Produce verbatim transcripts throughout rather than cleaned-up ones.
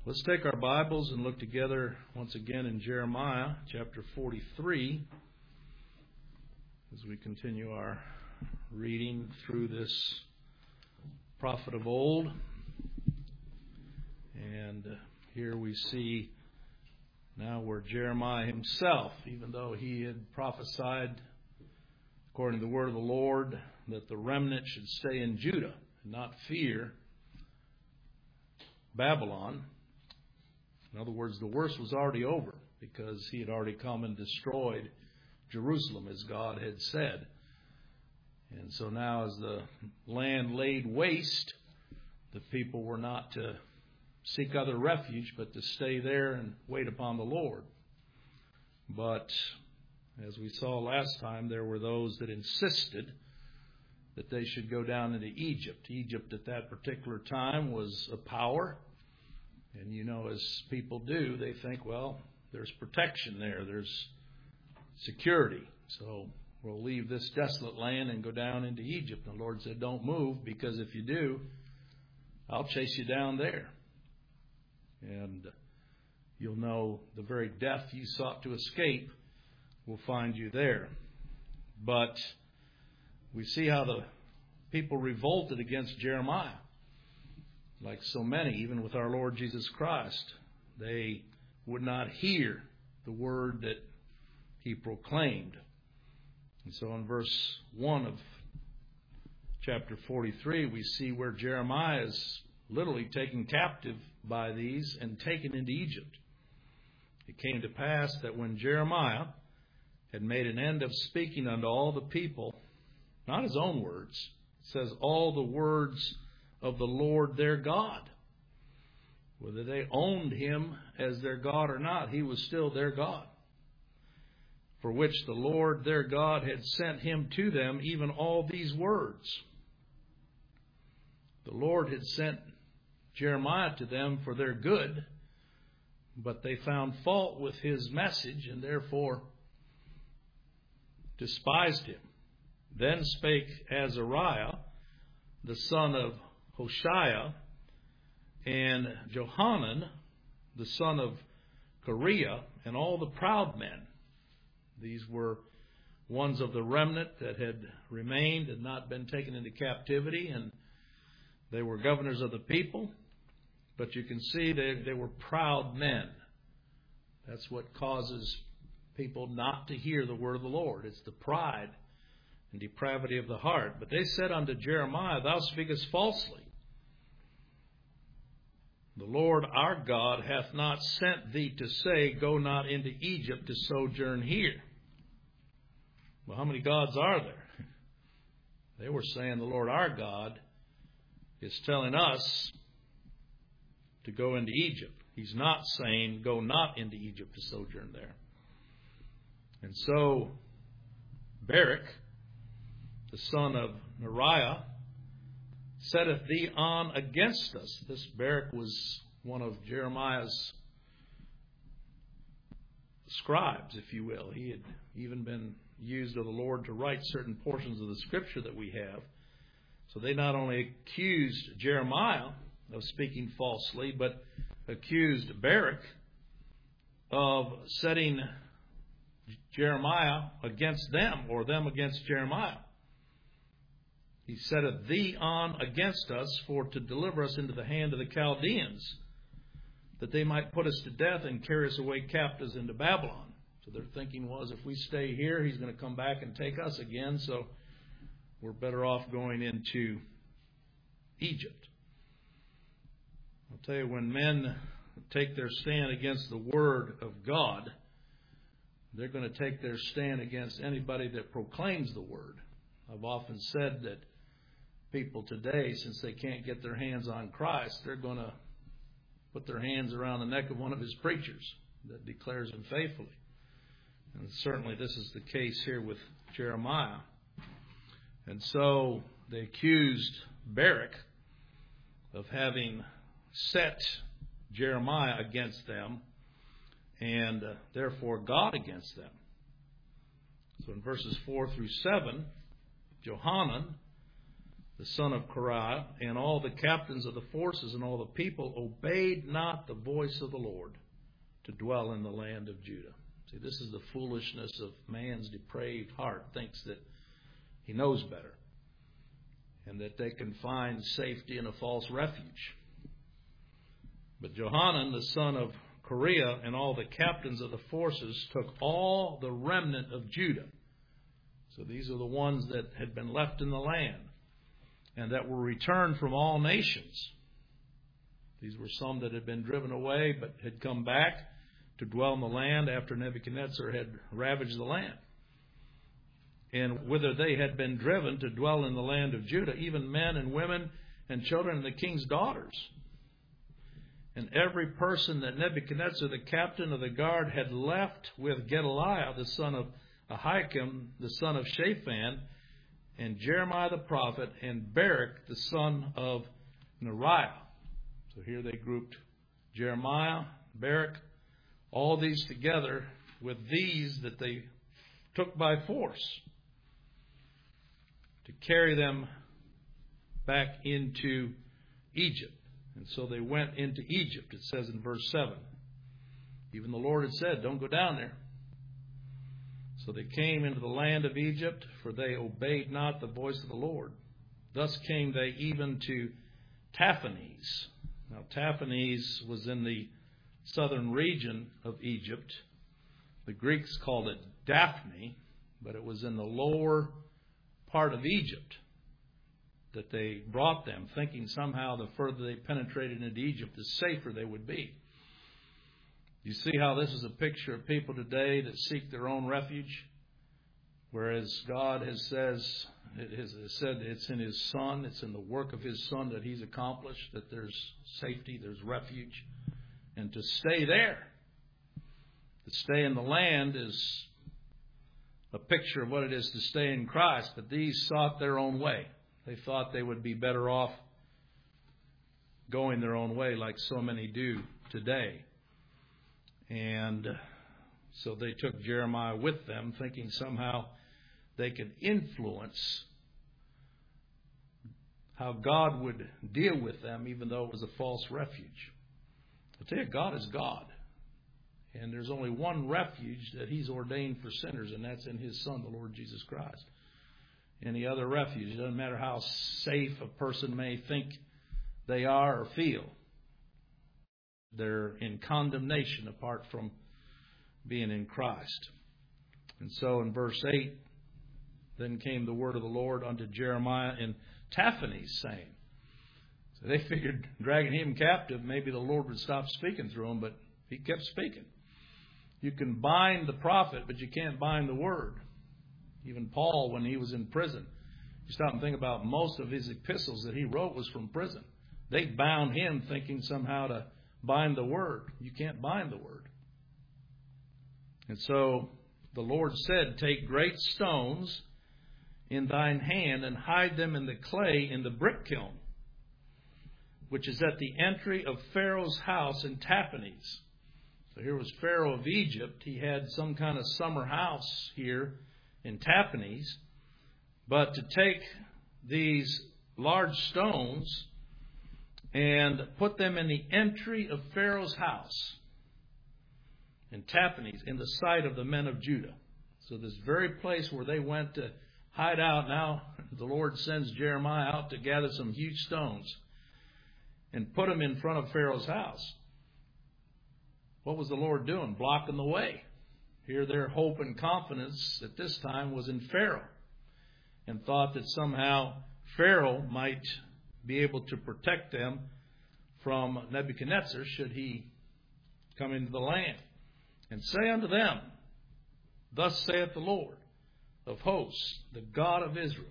Let's take our Bibles and look together once again in Jeremiah chapter forty-three as we continue our reading through this prophet of old. And here we see now where Jeremiah himself, even though he had prophesied according to the word of the Lord that the remnant should stay in Judah and not fear Babylon. In other words, the worst was already over because he had already come and destroyed Jerusalem as God had said. And so now as the land laid waste, the people were not to seek other refuge, but to stay there and wait upon the Lord. But as we saw last time, there were those that insisted that they should go down into Egypt. Egypt at that particular time was a power. And you know, as people do, they think, well, there's protection there. There's security. So we'll leave this desolate land and go down into Egypt. And the Lord said, don't move, because if you do, I'll chase you down there. And you'll know the very death you sought to escape will find you there. But we see how the people revolted against Jeremiah. Like so many, even with our Lord Jesus Christ, they would not hear the word that he proclaimed. And so in verse one of chapter forty-three, we see where Jeremiah is literally taken captive by these and taken into Egypt. It came to pass that when Jeremiah had made an end of speaking unto all the people, not his own words, it says all the words of the Lord their God. Whether they owned him as their God or not, he was still their God. For which the Lord their God had sent him to them, even all these words. The Lord had sent Jeremiah to them for their good, but they found fault with his message and therefore despised him. Then spake Azariah, the son of Hoshea, and Johanan, the son of Kareah, and all the proud men. These were ones of the remnant that had remained and not been taken into captivity, and they were governors of the people. But you can see they, they were proud men. That's what causes people not to hear the word of the Lord. It's the pride and depravity of the heart. But they said unto Jeremiah, Thou speakest falsely. The Lord our God hath not sent thee to say, Go not into Egypt to sojourn here. Well, how many gods are there? They were saying the Lord our God is telling us to go into Egypt. He's not saying, Go not into Egypt to sojourn there. And so Barak, the son of Neriah, setteth thee on against us. This Barak was one of Jeremiah's scribes, if you will. He had even been used of the Lord to write certain portions of the scripture that we have. So they not only accused Jeremiah of speaking falsely, but accused Barak of setting Jeremiah against them, or them against Jeremiah. He setteth thee on against us for to deliver us into the hand of the Chaldeans, that they might put us to death and carry us away captives into Babylon. So their thinking was, if we stay here, he's going to come back and take us again, so we're better off going into Egypt. I'll tell you, when men take their stand against the word of God, they're going to take their stand against anybody that proclaims the word. I've often said that people today, since they can't get their hands on Christ, they're going to put their hands around the neck of one of his preachers that declares him faithfully. And certainly this is the case here with Jeremiah. And so they accused Barak of having set Jeremiah against them, and uh, therefore God against them. So in verses four through seven, Johanan, the son of Korah, and all the captains of the forces and all the people obeyed not the voice of the Lord to dwell in the land of Judah. See, this is the foolishness of man's depraved heart, thinks that he knows better and that they can find safety in a false refuge. But Johanan, the son of Kareah, and all the captains of the forces took all the remnant of Judah. So these are the ones that had been left in the land and that were returned from all nations. These were some that had been driven away but had come back to dwell in the land after Nebuchadnezzar had ravaged the land. And whither they had been driven to dwell in the land of Judah, even men and women and children and the king's daughters. And every person that Nebuchadnezzar, the captain of the guard, had left with Gedaliah, the son of Ahikam, the son of Shaphan, and Jeremiah the prophet, and Baruch, the son of Neriah. So here they grouped Jeremiah, Baruch, all these together with these that they took by force to carry them back into Egypt. And so they went into Egypt, it says in verse seven. Even the Lord had said, don't go down there. So they came into the land of Egypt, for they obeyed not the voice of the Lord. Thus came they even to Taphanes. Now Taphanes was in the southern region of Egypt. The Greeks called it Daphne, but it was in the lower part of Egypt that they brought them, thinking somehow the further they penetrated into Egypt, the safer they would be. You see how this is a picture of people today that seek their own refuge, whereas God has says it has said it's in His Son, it's in the work of His Son that He's accomplished, that there's safety, there's refuge, and to stay there, to stay in the land is a picture of what it is to stay in Christ. But these sought their own way. They thought they would be better off going their own way like so many do today. And so they took Jeremiah with them, thinking somehow they could influence how God would deal with them, even though it was a false refuge. I tell you, God is God. And there's only one refuge that He's ordained for sinners, and that's in His Son, the Lord Jesus Christ. Any other refuge, it doesn't matter how safe a person may think they are or feel, they're in condemnation apart from being in Christ. And so in verse eight, then came the word of the Lord unto Jeremiah in Taphanes, saying. So they figured dragging him captive, maybe the Lord would stop speaking through him, but He kept speaking. You can bind the prophet, but you can't bind the word. Even Paul, when he was in prison, you stop and think about most of his epistles that he wrote was from prison. They bound him thinking somehow to bind the word. You can't bind the word. And so the Lord said, take great stones in thine hand and hide them in the clay in the brick kiln, which is at the entry of Pharaoh's house in Taphanes. So here was Pharaoh of Egypt. He had some kind of summer house here in Taphanes. But to take these large stones and put them in the entry of Pharaoh's house in Taphanes, in the sight of the men of Judah. So this very place where they went to hide out, now the Lord sends Jeremiah out to gather some huge stones and put them in front of Pharaoh's house. What was the Lord doing? Blocking the way. Here their hope and confidence at this time was in Pharaoh, and thought that somehow Pharaoh might be able to protect them from Nebuchadnezzar should he come into the land. And say unto them, thus saith the Lord of hosts, the God of Israel.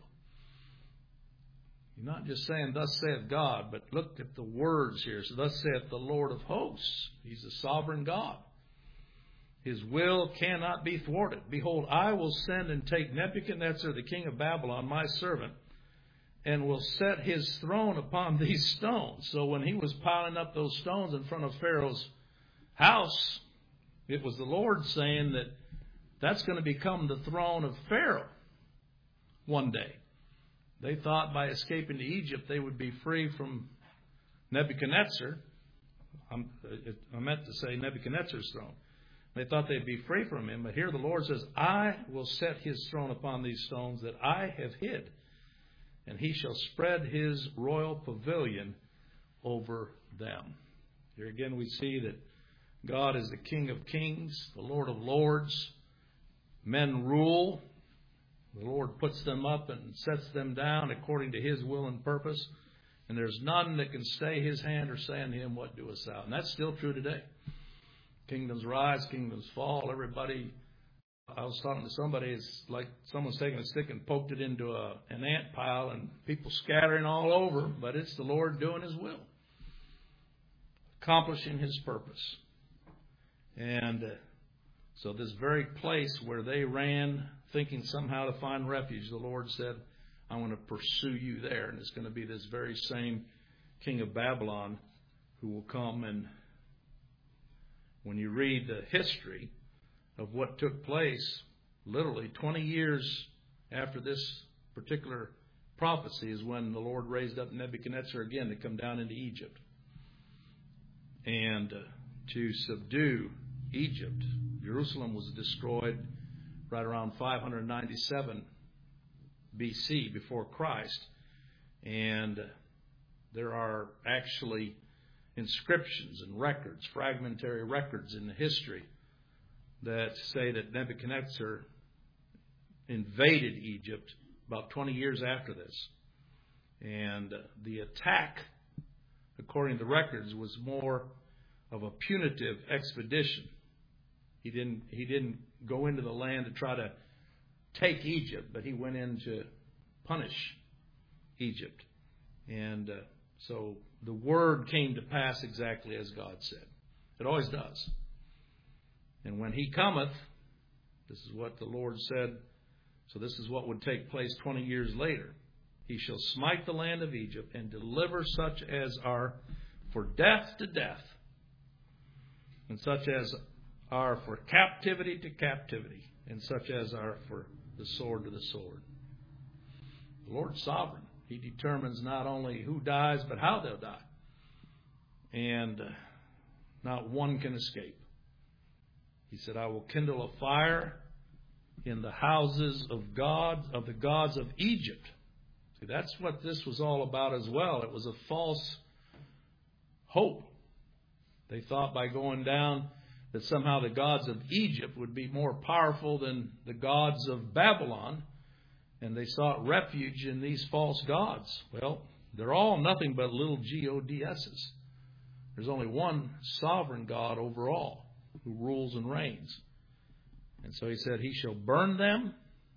You're not just saying, thus saith God, but look at the words here. So thus saith the Lord of hosts. He's a sovereign God. His will cannot be thwarted. Behold, I will send and take Nebuchadnezzar, the king of Babylon, my servant, and will set his throne upon these stones. So when he was piling up those stones in front of Pharaoh's house, it was the Lord saying that that's going to become the throne of Pharaoh one day. They thought by escaping to Egypt they would be free from Nebuchadnezzar. I'm, I meant to say Nebuchadnezzar's throne. They thought they'd be free from him. But here the Lord says, I will set his throne upon these stones that I have hid, and he shall spread his royal pavilion over them. Here again we see that God is the King of kings, the Lord of lords. Men rule. The Lord puts them up and sets them down according to his will and purpose. And there's none that can stay his hand or say unto him, what doest thou? And that's still true today. Kingdoms rise, kingdoms fall. Everybody, I was talking to somebody, it's like someone's taken a stick and poked it into a, an ant pile and people scattering all over. But it's the Lord doing his will, accomplishing his purpose. And uh, so this very place where they ran, thinking somehow to find refuge, the Lord said, I want to pursue you there. And it's going to be this very same king of Babylon who will come. And when you read the history of what took place, literally twenty years after this particular prophecy is when the Lord raised up Nebuchadnezzar again to come down into Egypt and uh, to subdue Egypt. Jerusalem was destroyed right around five ninety-seven B C, before Christ. And there are actually inscriptions and records, fragmentary records in the history that say that Nebuchadnezzar invaded Egypt about twenty years after this. And the attack, according to the records, was more of a punitive expedition. He didn't, he didn't go into the land to try to take Egypt, but he went in to punish Egypt. And uh, so the word came to pass exactly as God said. It always does. And when he cometh, this is what the Lord said. So this is what would take place twenty years later. He shall smite the land of Egypt and deliver such as are for death to death, and such as are for captivity to captivity, and such as are for the sword to the sword. The Lord's sovereign. He determines not only who dies, but how they'll die. And uh, not one can escape. He said, I will kindle a fire in the houses of God, of the gods of Egypt. See, that's what this was all about as well. It was a false hope. They thought by going down that somehow the gods of Egypt would be more powerful than the gods of Babylon, and they sought refuge in these false gods. Well, they're all nothing but little G O D S's. There's only one sovereign God over all who rules and reigns. And so he said, he shall burn them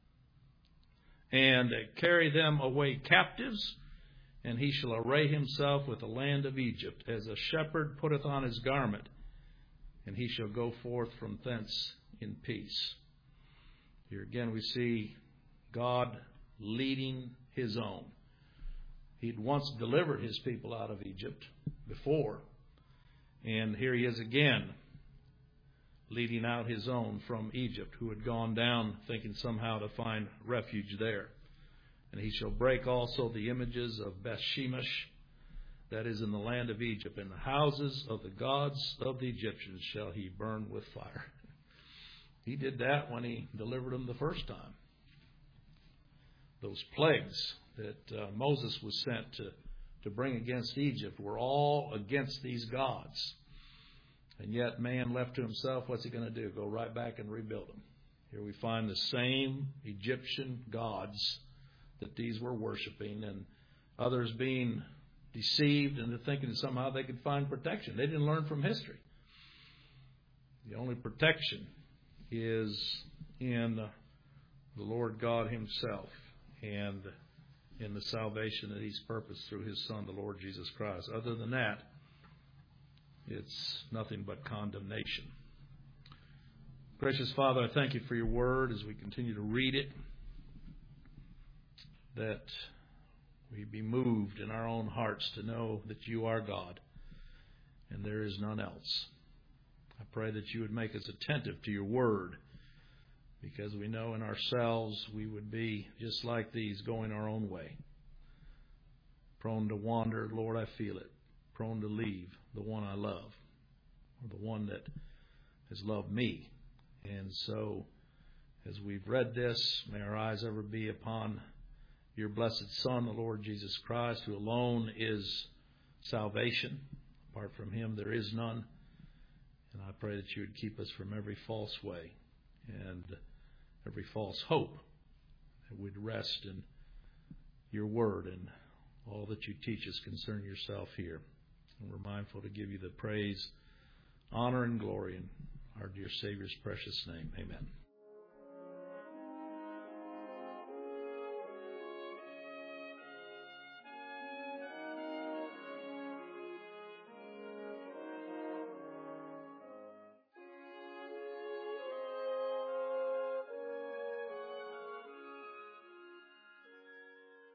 and carry them away captives, and he shall array himself with the land of Egypt, as a shepherd putteth on his garment, and he shall go forth from thence in peace. Here again we see God leading his own. He'd once delivered his people out of Egypt before, and here he is again leading out his own from Egypt, who had gone down thinking somehow to find refuge there. And he shall break also the images of Beth-shemesh, that is in the land of Egypt, and the houses of the gods of the Egyptians shall he burn with fire. He did that when he delivered them the first time. Those plagues that uh, Moses was sent to, to bring against Egypt were all against these gods. And yet man left to himself, what's he going to do? Go right back and rebuild them. Here we find the same Egyptian gods that these were worshiping, and others being deceived into thinking somehow they could find protection. They didn't learn from history. The only protection is in the Lord God himself and in the salvation that he's purposed through his Son, the Lord Jesus Christ. Other than that, it's nothing but condemnation. Gracious Father, I thank you for your word as we continue to read it, that we be moved in our own hearts to know that you are God and there is none else. I pray that you would make us attentive to your word, because we know in ourselves we would be just like these, going our own way. prone to wander. Lord, I feel it. Prone to leave the one I love, or the one that has loved me. And so, as we've read this, may our eyes ever be upon your blessed Son, the Lord Jesus Christ, who alone is salvation. Apart from him, there is none. And I pray that you would keep us from every false way and every false hope, that we'd rest in your word and all that you teach us concerning yourself here. And we're mindful to give you the praise, honor, and glory in our dear Savior's precious name. Amen.